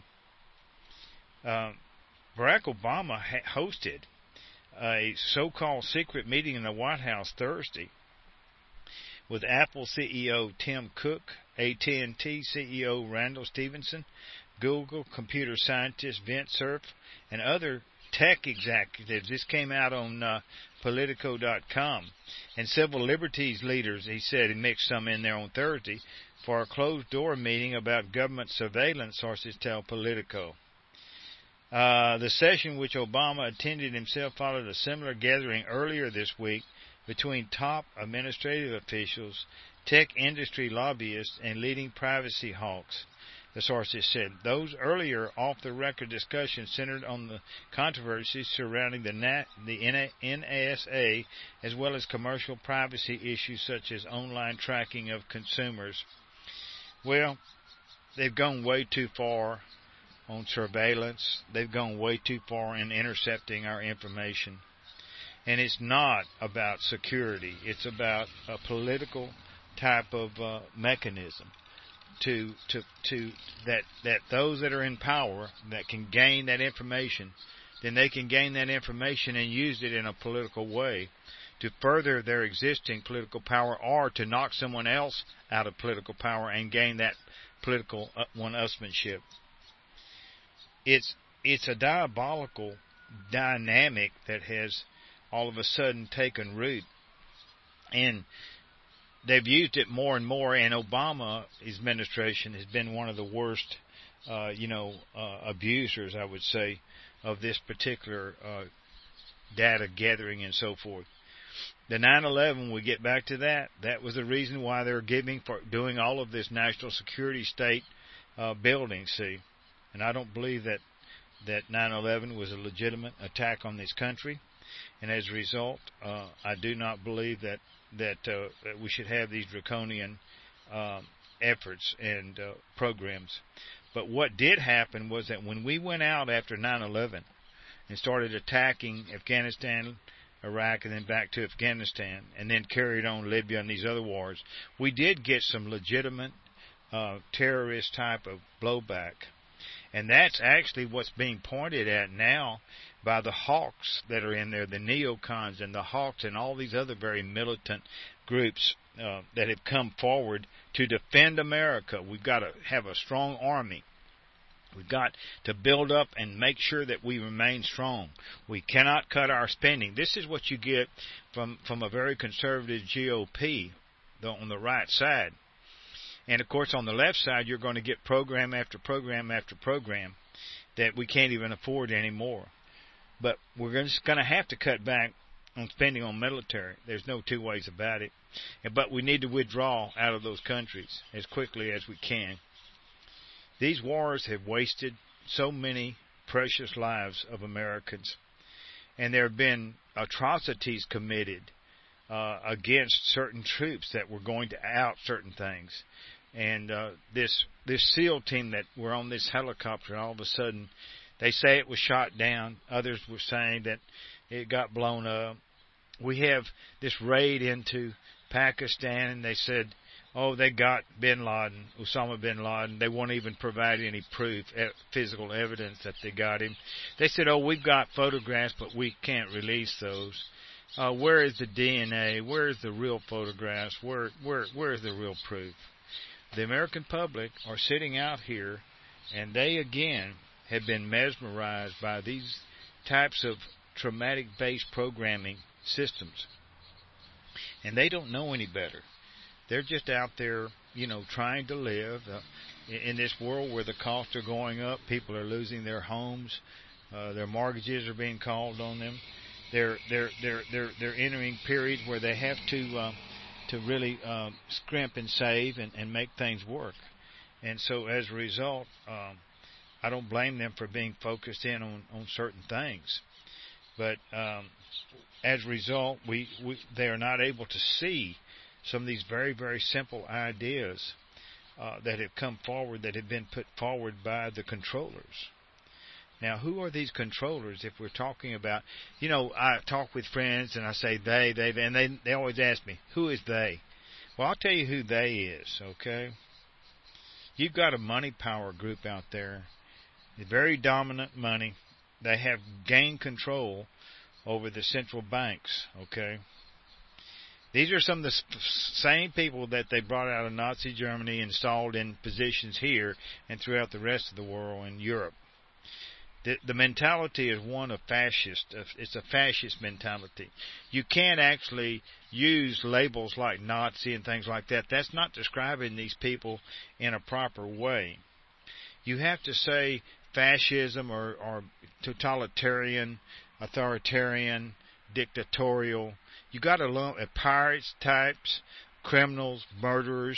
Barack Obama hosted a so-called secret meeting in the White House Thursday with Apple CEO Tim Cook, AT&T CEO Randall Stephenson, Google computer scientist Vint Cerf, and other tech executives. This came out on Politico.com. And civil liberties leaders, he said, he mixed some in there on Thursday, for a closed-door meeting about government surveillance, sources tell Politico. The session which Obama attended himself followed a similar gathering earlier this week between top administrative officials, tech industry lobbyists, and leading privacy hawks, the sources said. Those earlier off-the-record discussions centered on the controversies surrounding the NSA, as well as commercial privacy issues such as online tracking of consumers. Well, they've gone way too far on surveillance. They've gone way too far in intercepting our information. And it's not about security. It's about a political type of mechanism to that those that are in power that can gain that information, then they can gain that information and use it in a political way to further their existing political power, or to knock someone else out of political power and gain that political one-upsmanship. It's a diabolical dynamic that has all of a sudden taken root, and they've used it more and more. And Obama's administration has been one of the worst, abusers, I would say, of this particular data gathering and so forth. The 9/11, we get back to that. That was the reason why they're doing all of this national security state building. See, and I don't believe that 9/11 was a legitimate attack on this country, and as a result, I do not believe that we should have these draconian efforts and programs. But what did happen was that when we went out after 9/11 and started attacking Afghanistan, Iraq, and then back to Afghanistan, and then carried on Libya and these other wars, we did get some legitimate terrorist type of blowback. And that's actually what's being pointed at now by the hawks that are in there, the neocons and the hawks and all these other very militant groups that have come forward to defend America. We've got to have a strong army. We've got to build up and make sure that we remain strong. We cannot cut our spending. This is what you get from a very conservative GOP on the right side. And, of course, on the left side, you're going to get program after program after program that we can't even afford anymore. But we're just going to have to cut back on spending on military. There's no two ways about it. But we need to withdraw out of those countries as quickly as we can. These wars have wasted so many precious lives of Americans. And there have been atrocities committed against certain troops that were going to out certain things. And this SEAL team that were on this helicopter, all of a sudden, they say it was shot down. Others were saying that it got blown up. We have this raid into Pakistan, and they said, oh, they got bin Laden, Osama bin Laden. They won't even provide any proof, physical evidence that they got him. They said, oh, we've got photographs, but we can't release those. Where is the DNA? Where is the real photographs? Where is the real proof? The American public are sitting out here, and they, again, have been mesmerized by these types of traumatic-based programming systems. And they don't know any better. They're just out there, trying to live in this world where the costs are going up. People are losing their homes. Their mortgages are being called on them. They're entering periods where they have to really scrimp and save and make things work. And so as a result, I don't blame them for being focused in on certain things. But as a result, they are not able to see some of these very, very simple ideas that have come forward, that have been put forward by the controllers. Now, who are these controllers if we're talking about, I talk with friends and I say they, and they always ask me, who is they? Well, I'll tell you who they is, okay? You've got a money power group out there, very dominant money. They have gained control over the central banks, okay? These are some of the same people that they brought out of Nazi Germany, installed in positions here and throughout the rest of the world in Europe. The mentality is one of fascist. It's a fascist mentality. You can't actually use labels like Nazi and things like that. That's not describing these people in a proper way. You have to say fascism or totalitarian, authoritarian, dictatorial. You got to lump pirates types, criminals, murderers,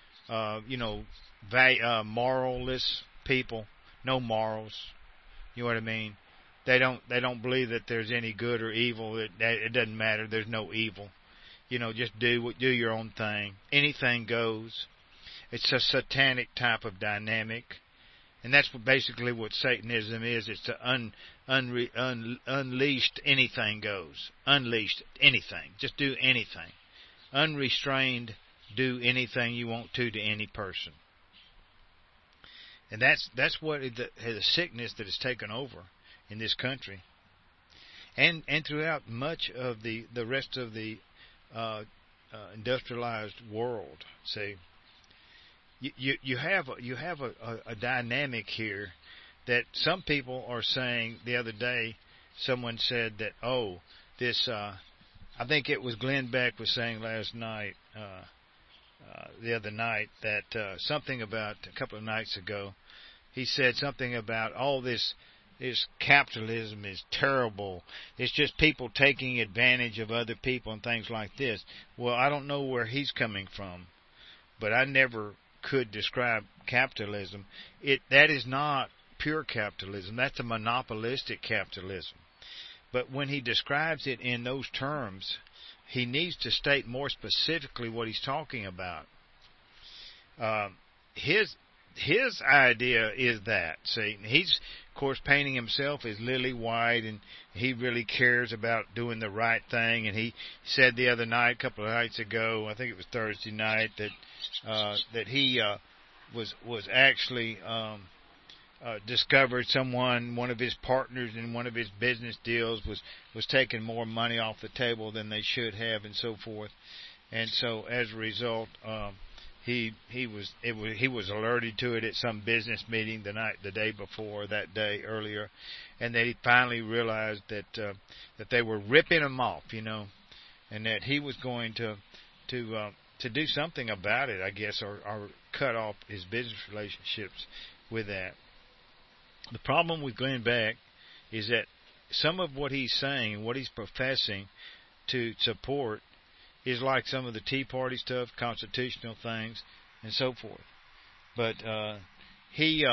moralless people, no morals. You know what I mean? They don't believe that there's any good or evil. It doesn't matter. There's no evil. Just do your own thing. Anything goes. It's a satanic type of dynamic, and that's basically what Satanism is. It's the unleashed. Anything goes. Unleashed anything. Just do anything. Unrestrained. Do anything you want to any person. And that's what the sickness that has taken over in this country, and throughout much of the rest of the industrialized world. See, you have a dynamic here that some people are saying. The other day, someone said that I think it was Glenn Beck was saying last night. The other night that something about a couple of nights ago, he said something about this capitalism is terrible. It's just people taking advantage of other people and things like this. Well, I don't know where he's coming from, but I never could describe capitalism. That is not pure capitalism. That's a monopolistic capitalism. But when he describes it in those terms, he needs to state more specifically what he's talking about. His idea is that, see, he's, of course, painting himself as lily white, and he really cares about doing the right thing. And he said the other night, a couple of nights ago, I think it was Thursday night, that he was actually discovered one of his partners in one of his business deals was taking more money off the table than they should have, and so forth. And so as a result, he was alerted to it at some business meeting the day before, that day earlier, and that he finally realized that they were ripping him off, and that he was going to do something about it, I guess, or cut off his business relationships with that. The problem with Glenn Beck is that some of what he's saying, what he's professing to support, is like some of the Tea Party stuff, constitutional things, and so forth. But he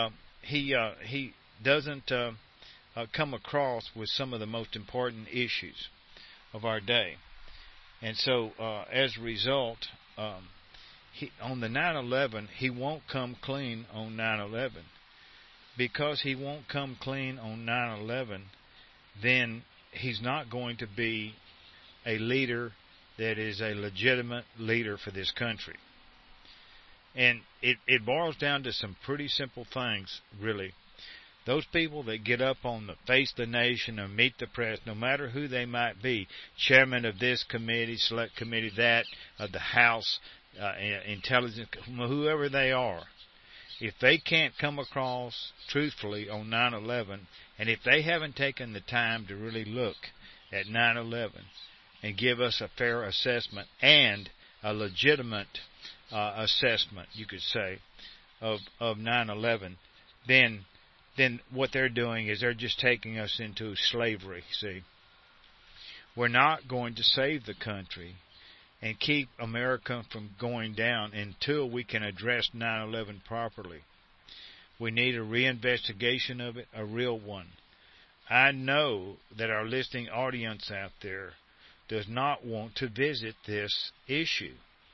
doesn't come across with some of the most important issues of our day. And so, as a result, on the 9/11, he won't come clean on 9/11. Because he won't come clean on 9/11, then he's not going to be a leader that is a legitimate leader for this country. And it boils down to some pretty simple things, really. Those people that get up on the Face the Nation or Meet the Press, no matter who they might be, chairman of this committee, select committee, that, of the House, intelligence, whoever they are, if they can't come across truthfully on 9/11, and if they haven't taken the time to really look at 9/11 and give us a fair assessment and a legitimate assessment, you could say, of 9/11, then what they're doing is they're just taking us into slavery, see. We're not going to save the country and keep America from going down until we can address 9/11 properly. We need a reinvestigation of it, a real one. I know that our listening audience out there does not want to visit this issue.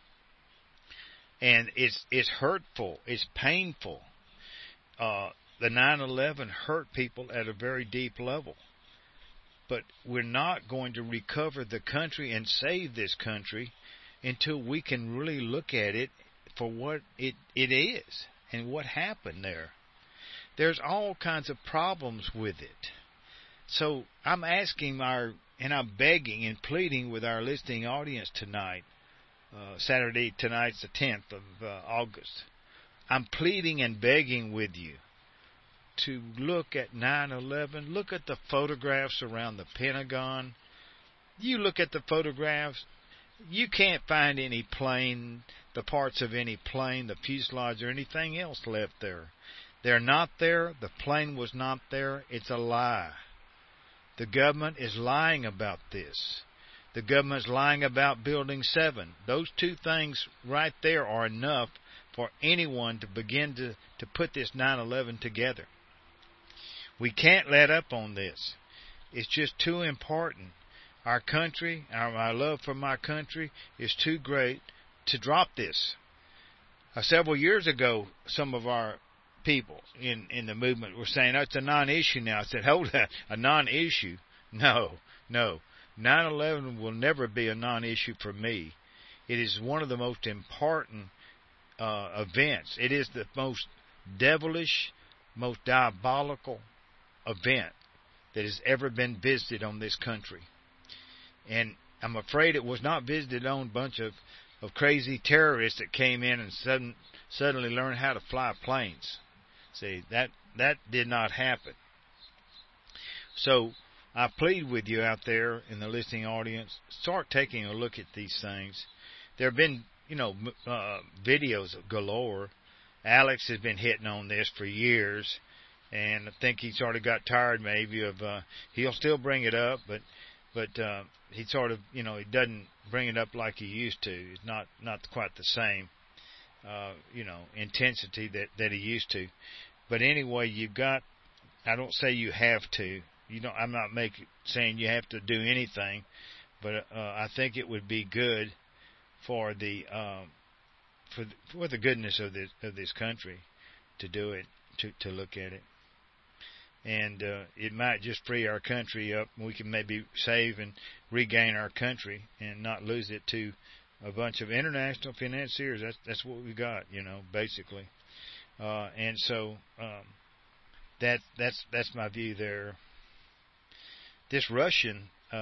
And it's hurtful, it's painful. The 9/11 hurt people at a very deep level. But we're not going to recover the country and save this country until we can really look at it for what it is and what happened there. There's all kinds of problems with it. So I'm asking and I'm begging and pleading with our listening audience tonight, Saturday, tonight's the 10th of August. I'm pleading and begging with you. to look at 9/11, look at the photographs around the Pentagon. You look at the photographs, you can't find any plane, the parts of any plane, the fuselage or anything else left there. They're not there. The plane was not there. It's a lie. The government is lying about this. The government's lying about Building 7. Those two things right there are enough for anyone to begin to put this 9/11 together. We can't let up on this. It's just too important. Our country, our love for my country is too great to drop this. Several years ago, some of our people in the movement were saying, oh, it's a non-issue now. I said, hold on, a non-issue? No. 9/11 will never be a non-issue for me. It is one of the most important events. It is the most devilish, most diabolical event that has ever been visited on this country. And I'm afraid it was not visited on a bunch of crazy terrorists that came in and suddenly learned how to fly planes. See, that did not happen. So I plead with you out there in the listening audience, start taking a look at these things. There have been, videos galore. Alex has been hitting on this for years, and I think he sort of got tired maybe of, he'll still bring it up, but he sort of, he doesn't bring it up like he used to. It's not quite the same, intensity that he used to. But anyway, you've got, I don't say you have to. I'm not saying you have to do anything, but I think it would be good for the for the goodness of this country to do it, to look at it, and it might just free our country up. We can maybe save and regain our country and not lose it to a bunch of international financiers. That's what we got, basically, and so that's my view there. This Russian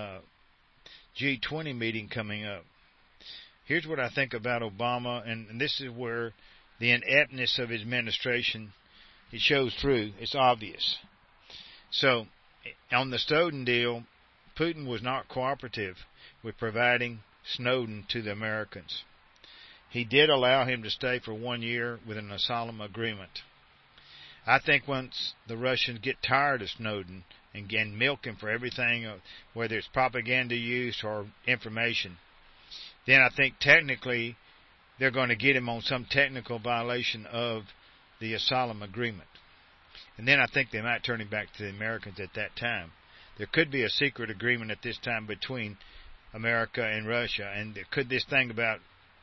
G20 meeting coming up. Here's what I think about Obama, and this is where the ineptness of his administration, it shows through. It's obvious. So, on the Snowden deal, Putin was not cooperative with providing Snowden to the Americans. He did allow him to stay for 1 year with an asylum agreement. I think once the Russians get tired of Snowden and milk him for everything, whether it's propaganda use or information, then I think technically they're going to get him on some technical violation of the asylum agreement. And then I think they might turn him back to the Americans at that time. There could be a secret agreement at this time between America and Russia. And there could this thing about,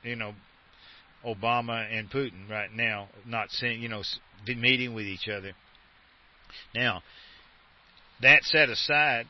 Obama and Putin right now not seeing, meeting with each other. Now, that set aside,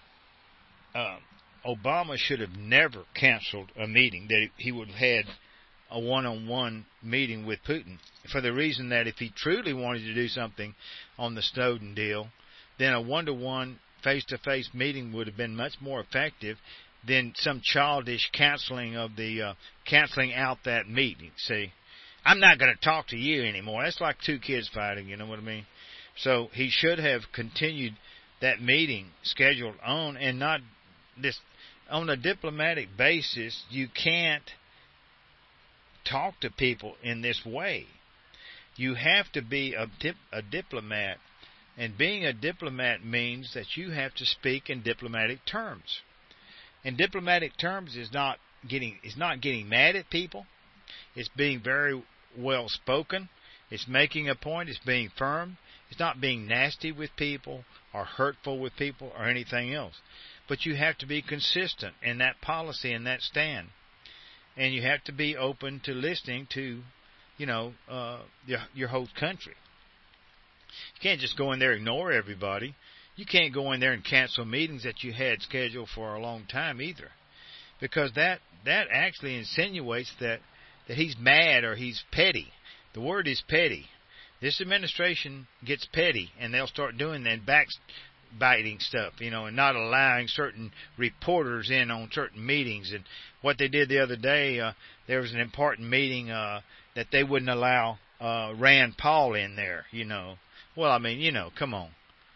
Obama should have never canceled a meeting, that he would have had a one-on-one meeting with Putin, for the reason that if he truly wanted to do something on the Snowden deal, then a one-to-one, face-to-face meeting would have been much more effective than some childish canceling out that meeting. See, I'm not going to talk to you anymore. That's like two kids fighting, you know what I mean? So he should have continued that meeting scheduled on, and not this on a diplomatic basis. You can't talk to people in this way. You have to be a diplomat, and being a diplomat means that you have to speak in diplomatic terms. And diplomatic terms is not getting mad at people. It's being very well spoken. It's making a point. It's being firm. It's not being nasty with people or hurtful with people or anything else. But you have to be consistent in that policy and that stand. And you have to be open to listening to, your host country. You can't just go in there and ignore everybody. You can't go in there and cancel meetings that you had scheduled for a long time either. Because that actually insinuates that he's mad or he's petty. The word is petty. This administration gets petty, and they'll start doing that backbiting stuff, and not allowing certain reporters in on certain meetings. And what they did the other day, there was an important meeting that they wouldn't allow Rand Paul in there, Well, I mean, come on.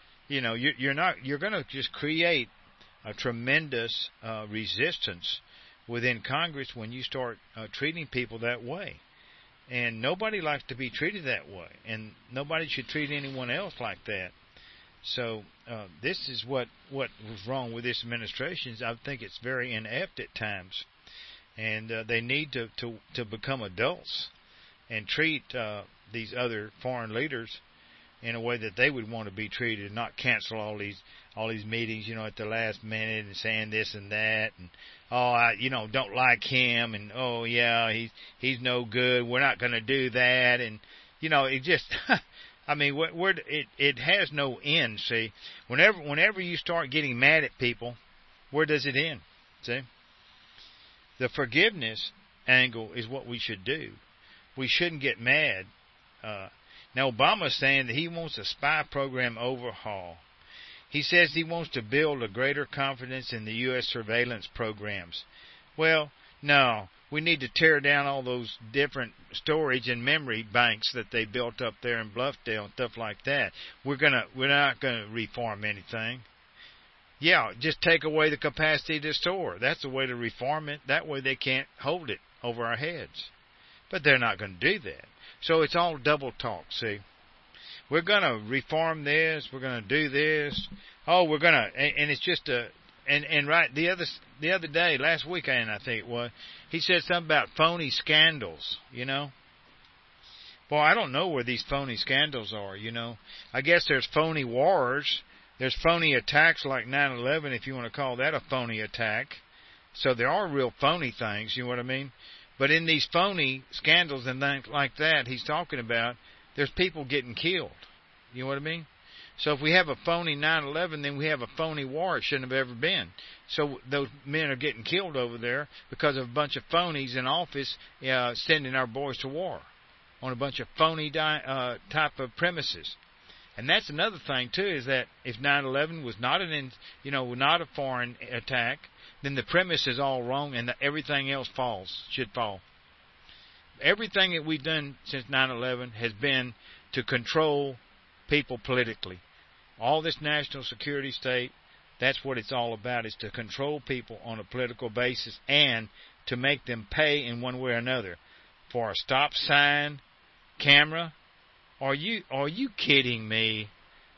You're going to just create a tremendous resistance within Congress when you start treating people that way. And nobody likes to be treated that way. And nobody should treat anyone else like that. So this is what was wrong with this administration. I think it's very inept at times. And they need to become adults and treat these other foreign leaders in a way that they would want to be treated, and not cancel all these meetings, at the last minute and saying this and that, and I don't like him, and he's no good. We're not going to do that, and it just, I mean, it has no end. See, whenever you start getting mad at people, where does it end? See, the forgiveness angle is what we should do. We shouldn't get mad. Now, Obama's saying that he wants a spy program overhaul. He says he wants to build a greater confidence in the U.S. surveillance programs. Well, no, we need to tear down all those different storage and memory banks that they built up there in Bluffdale and stuff like that. We're not gonna reform anything. Yeah, just take away the capacity to store. That's the way to reform it. That way they can't hold it over our heads. But they're not going to do that. So it's all double talk, see. We're going to reform this. We're going to do this. Oh, we're going to, and it's just right, the other day, last weekend, I think it was, he said something about phony scandals, Boy, I don't know where these phony scandals are, I guess there's phony wars. There's phony attacks like 9/11, if you want to call that a phony attack. So there are real phony things, you know what I mean? But in these phony scandals and things like that he's talking about, there's people getting killed. You know what I mean? So if we have a phony 9/11, then we have a phony war it shouldn't have ever been. So those men are getting killed over there because of a bunch of phonies in office sending our boys to war on a bunch of phony type of premises. And that's another thing, too, is that if 9/11 was not not a foreign attack, then the premise is all wrong and everything else should fall. Everything that we've done since 9/11 has been to control people politically. All this national security state, that's what it's all about, is to control people on a political basis and to make them pay in one way or another for a stop sign, camera. Are you kidding me?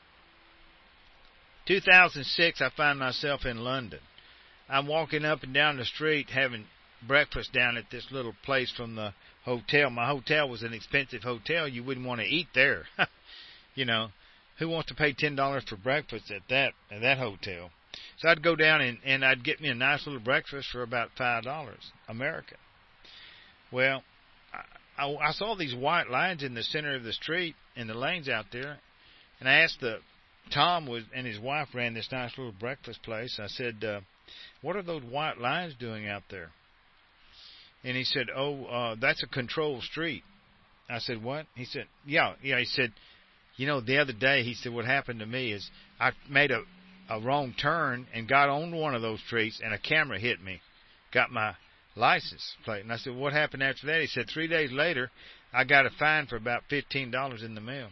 2006, I find myself in London. I'm walking up and down the street having breakfast down at this little place from the hotel. My hotel was an expensive hotel. You wouldn't want to eat there. Who wants to pay $10 for breakfast at that hotel? So I'd go down and I'd get me a nice little breakfast for about $5 American. Well, I saw these white lines in the center of the street in the lanes out there, and I asked Tom and his wife ran this nice little breakfast place. I said, what are those white lines doing out there? And he said, that's a controlled street. I said, what? He said, yeah. He said, the other day, he said, what happened to me is I made a wrong turn and got on one of those streets, and a camera hit me, got my license plate. And I said, what happened after that? He said, 3 days later, I got a fine for about $15 in the mail.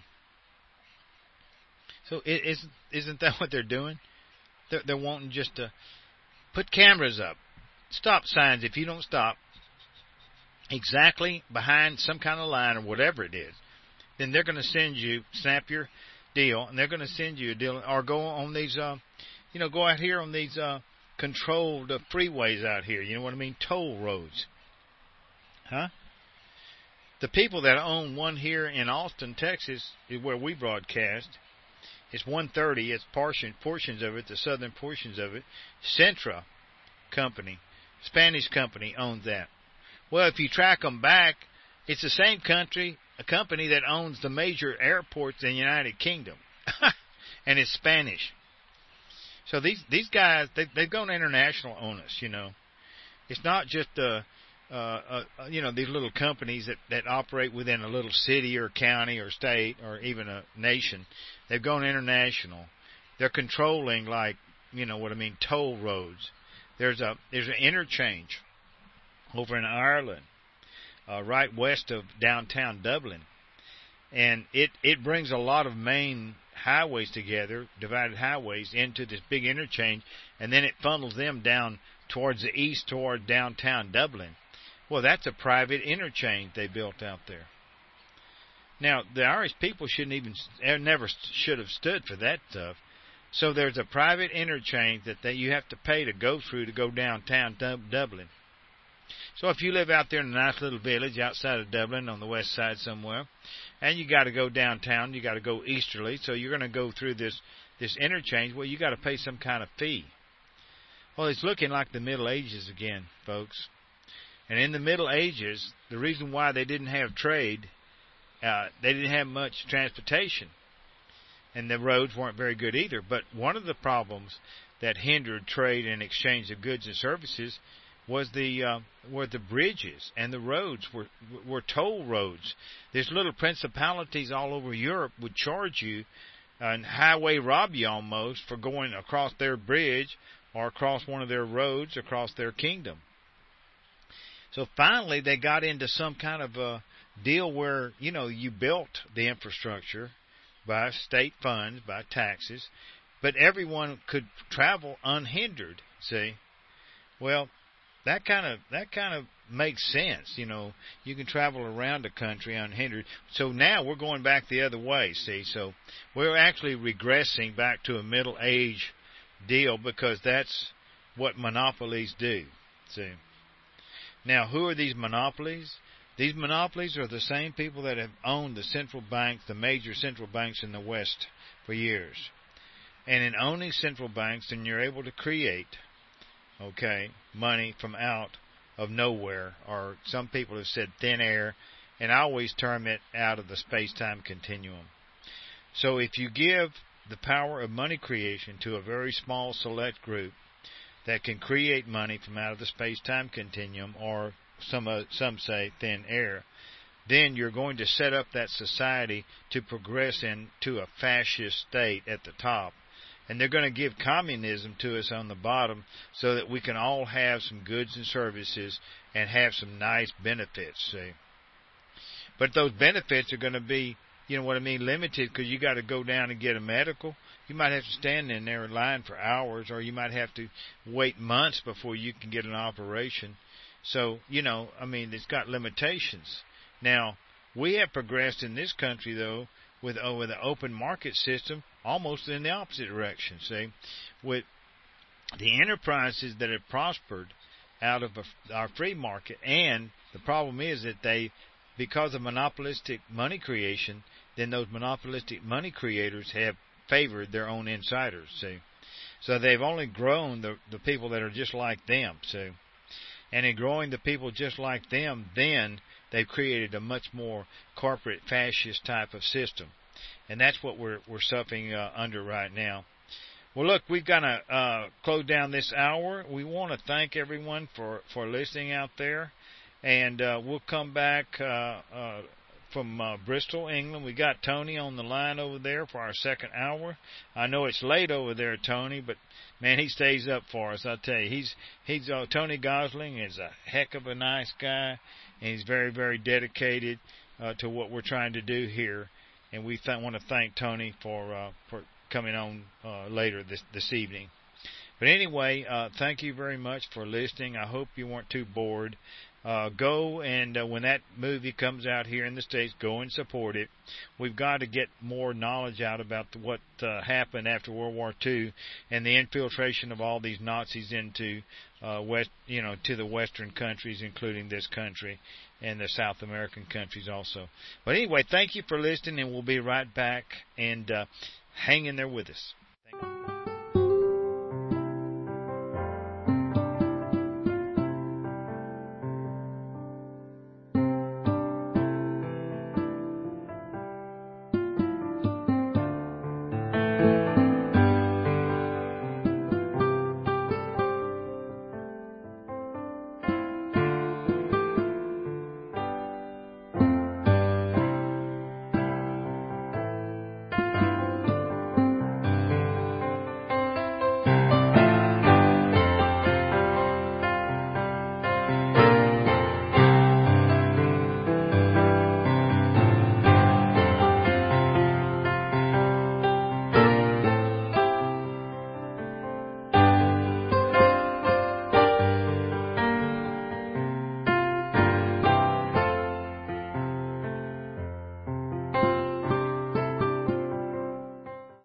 So isn't that what they're doing? They're wanting just to put cameras up, stop signs. If you don't stop exactly behind some kind of line or whatever it is, then they're going to snap your deal, and they're going to send you a deal, or go on these, go out here on these controlled freeways out here. You know what I mean? Toll roads. Huh? The people that own one here in Austin, Texas, is where we broadcast. It's 130. It's portions of it, the southern portions of it. Centra company, Spanish company, owns that. Well, if you track them back, it's the same a company that owns the major airports in the United Kingdom, and it's Spanish. So these guys, they've gone international on us. It's not just these little companies that operate within a little city or county or state or even a nation. They've gone international. They're controlling, toll roads. There's an interchange over in Ireland, right west of downtown Dublin, and it brings a lot of main highways together, divided highways, into this big interchange, and then it funnels them down towards the east toward downtown Dublin. Well, that's a private interchange they built out there. Now, the Irish people never should have stood for that stuff. So there's a private interchange that you have to pay to go through to go downtown Dublin. So if you live out there in a nice little village outside of Dublin on the west side somewhere, and you got to go downtown, you got to go easterly, so you're going to go through this interchange, well, you got to pay some kind of fee. Well, it's looking like the Middle Ages again, folks. And in the Middle Ages, the reason why they didn't have trade, they didn't have much transportation, and the roads weren't very good either. But one of the problems that hindered trade and exchange of goods and services was the bridges, and the roads were toll roads. There's little principalities all over Europe would charge you and highway rob you almost for going across their bridge or across one of their roads across their kingdom. So finally they got into some kind of a deal where, you built the infrastructure by state funds, by taxes, but everyone could travel unhindered, see? Well, that kind of makes sense, You can travel around the country unhindered. So now we're going back the other way, see? So we're actually regressing back to a Middle Age deal because that's what monopolies do, see? Now, who are these monopolies? These monopolies are the same people that have owned the central banks, the major central banks in the West for years. And in owning central banks, then you're able to create, money from out of nowhere, or some people have said thin air, and I always term it out of the space-time continuum. So if you give the power of money creation to a very small select group that can create money from out of the space-time continuum, or some say thin air, then you're going to set up that society to progress into a fascist state at the top. And they're going to give communism to us on the bottom so that we can all have some goods and services and have some nice benefits, see. But those benefits are going to be, limited, because you got to go down and get a medical. You might have to stand in there in line for hours, or you might have to wait months before you can get an operation. So, it's got limitations. Now, we have progressed in this country, though, with an open market system, almost in the opposite direction, see. With the enterprises that have prospered out of our free market, and the problem is that because of monopolistic money creation, then those monopolistic money creators have favored their own insiders, see. So they've only grown the people that are just like them, see. And in growing the people just like them, then they've created a much more corporate fascist type of system. And that's what we're suffering under right now. Well, look, we've got to close down this hour. We want to thank everyone for listening out there. And we'll come back from Bristol, England. We got Tony on the line over there for our second hour. I know it's late over there, Tony, but man, he stays up for us. I tell you, he's Tony Gosling is a heck of a nice guy, and he's very, very dedicated to what we're trying to do here. And we want to thank Tony for coming on later this evening. But anyway, thank you very much for listening. I hope you weren't too bored. Go and when that movie comes out here in the States, go and support it. We've got to get more knowledge out about what happened after World War II and the infiltration of all these Nazis into to the Western countries, including this country and the South American countries also. But anyway, thank you for listening, and we'll be right back, and hang in there with us.